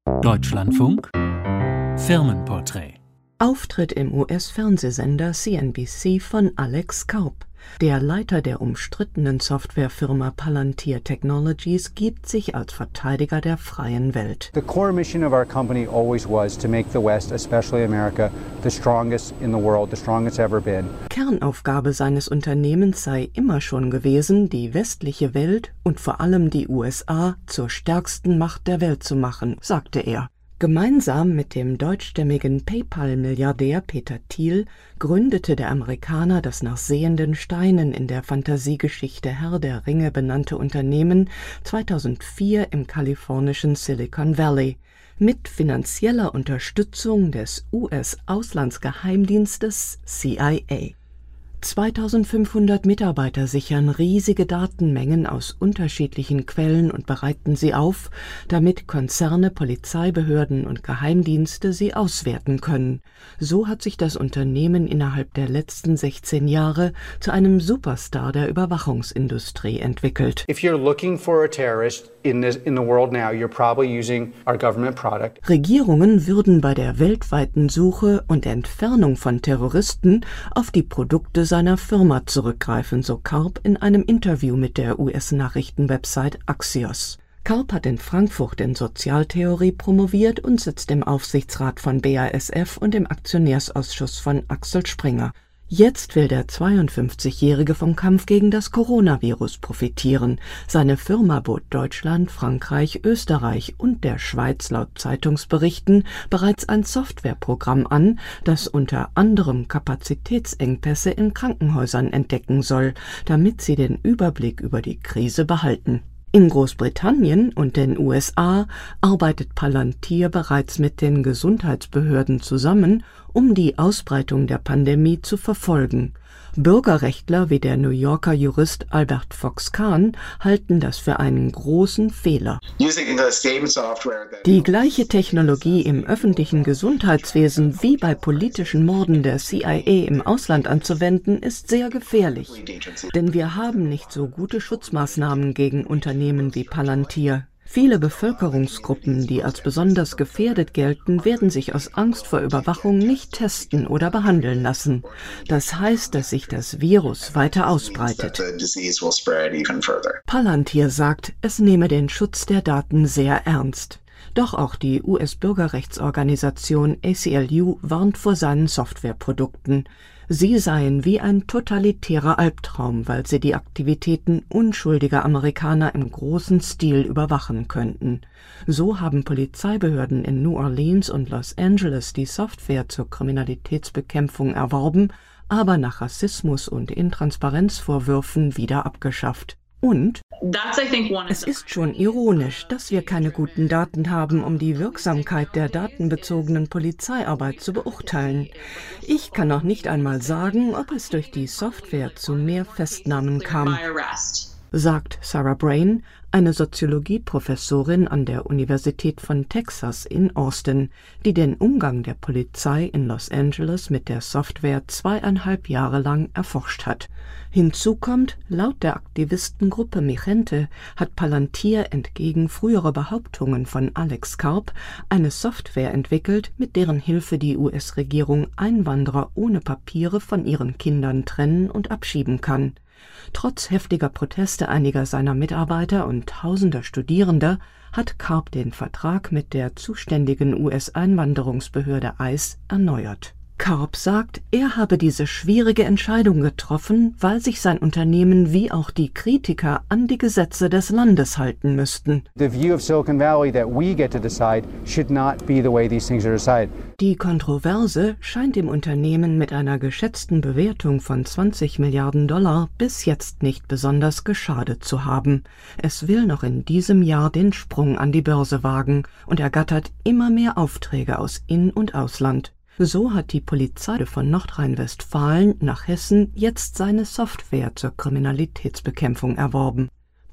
Deutschlandfunk Firmenporträt. Auftritt im US-Fernsehsender CNBC von Alex Karp. Der Leiter der umstrittenen Softwarefirma Palantir Technologies gibt sich als Verteidiger der freien Welt. The core mission of our company always was to make the West, especially America, the strongest in the world, the strongest ever been. Kernaufgabe seines Unternehmens sei immer schon gewesen, die westliche Welt und vor allem die USA zur stärksten Macht der Welt zu machen, sagte er. Gemeinsam mit dem deutschstämmigen PayPal-Milliardär Peter Thiel gründete der Amerikaner das nach sehenden Steinen in der Fantasiegeschichte Herr der Ringe benannte Unternehmen 2004 im kalifornischen Silicon Valley mit finanzieller Unterstützung des US-Auslandsgeheimdienstes CIA. 2500 Mitarbeiter sichern riesige Datenmengen aus unterschiedlichen Quellen und bereiten sie auf, damit Konzerne, Polizeibehörden und Geheimdienste sie auswerten können. So hat sich das Unternehmen innerhalb der letzten 16 Jahre zu einem Superstar der Überwachungsindustrie entwickelt. If you're looking for a terrorist in the world now, you're probably using our government product. Regierungen würden bei der weltweiten Suche und Entfernung von Terroristen auf die Produkte seiner Firma zurückgreifen, so Karp in einem Interview mit der US-Nachrichtenwebsite Axios. Karp hat in Frankfurt in Sozialtheorie promoviert und sitzt im Aufsichtsrat von BASF und im Aktionärsausschuss von Axel Springer. Jetzt will der 52-Jährige vom Kampf gegen das Coronavirus profitieren. Seine Firma bot Deutschland, Frankreich, Österreich und der Schweiz laut Zeitungsberichten bereits ein Softwareprogramm an, das unter anderem Kapazitätsengpässe in Krankenhäusern entdecken soll, damit sie den Überblick über die Krise behalten. In Großbritannien und den USA arbeitet Palantir bereits mit den Gesundheitsbehörden zusammen, um die Ausbreitung der Pandemie zu verfolgen. Bürgerrechtler wie der New Yorker Jurist Albert Fox-Cahn halten das für einen großen Fehler. Die gleiche Technologie im öffentlichen Gesundheitswesen wie bei politischen Morden der CIA im Ausland anzuwenden, ist sehr gefährlich. Denn wir haben nicht so gute Schutzmaßnahmen gegen Unternehmen wie Palantir. Viele Bevölkerungsgruppen, die als besonders gefährdet gelten, werden sich aus Angst vor Überwachung nicht testen oder behandeln lassen. Das heißt, dass sich das Virus weiter ausbreitet. Palantir sagt, es nehme den Schutz der Daten sehr ernst. Doch auch die US-Bürgerrechtsorganisation ACLU warnt vor seinen Softwareprodukten. Sie seien wie ein totalitärer Albtraum, weil sie die Aktivitäten unschuldiger Amerikaner im großen Stil überwachen könnten. So haben Polizeibehörden in New Orleans und Los Angeles die Software zur Kriminalitätsbekämpfung erworben, aber nach Rassismus- und Intransparenzvorwürfen wieder abgeschafft. Und es ist schon ironisch, dass wir keine guten Daten haben, um die Wirksamkeit der datenbezogenen Polizeiarbeit zu beurteilen. Ich kann noch nicht einmal sagen, ob es durch die Software zu mehr Festnahmen kam, sagt Sarah Brain, eine Soziologieprofessorin an der Universität von Texas in Austin, die den Umgang der Polizei in Los Angeles mit der Software 2,5 Jahre lang erforscht hat. Hinzu kommt, laut der Aktivistengruppe Michente hat Palantir entgegen früherer Behauptungen von Alex Karp eine Software entwickelt, mit deren Hilfe die US-Regierung Einwanderer ohne Papiere von ihren Kindern trennen und abschieben kann. Trotz heftiger Proteste einiger seiner Mitarbeiter und tausender Studierender hat Karp den Vertrag mit der zuständigen US-Einwanderungsbehörde ICE erneuert. Karp sagt, er habe diese schwierige Entscheidung getroffen, weil sich sein Unternehmen wie auch die Kritiker an die Gesetze des Landes halten müssten. The view of Silicon Valley that we get to decide should not be the way these things are decided. Die Kontroverse scheint dem Unternehmen mit einer geschätzten Bewertung von $20 Milliarden bis jetzt nicht besonders geschadet zu haben. Es will noch in diesem Jahr den Sprung an die Börse wagen und ergattert immer mehr Aufträge aus In- und Ausland. So hat die Polizei von Nordrhein-Westfalen nach Hessen jetzt seine Software zur Kriminalitätsbekämpfung erworben.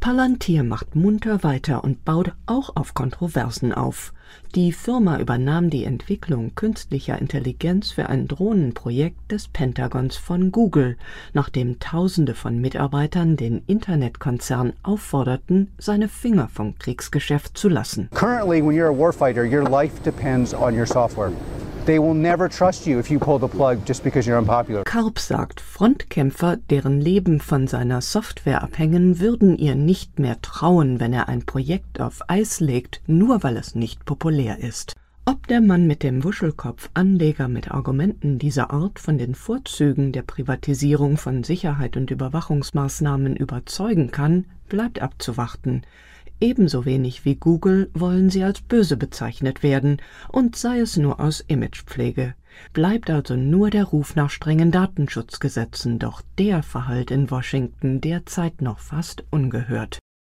Palantir macht munter weiter und baut auch auf Kontroversen auf. Die Firma übernahm die Entwicklung künstlicher Intelligenz für ein Drohnenprojekt des Pentagons von Google, nachdem Tausende von Mitarbeitern den Internetkonzern aufforderten, seine Finger vom Kriegsgeschäft zu lassen. Currently, when you're a warfighter, your life depends on your software. They will never trust you if you pull the plug just because you're unpopular. Karp sagt, Frontkämpfer, deren Leben von seiner Software abhängen, würden ihr nicht mehr trauen, wenn er ein Projekt auf Eis legt, nur weil es nicht populär ist. Ob der Mann mit dem Wuschelkopf Anleger mit Argumenten dieser Art von den Vorzügen der Privatisierung von Sicherheit und Überwachungsmaßnahmen überzeugen kann, bleibt abzuwarten. Ebenso wenig wie Google wollen sie als böse bezeichnet werden, und sei es nur aus Imagepflege. Bleibt also nur der Ruf nach strengen Datenschutzgesetzen, doch der verhallt in Washington derzeit noch fast ungehört.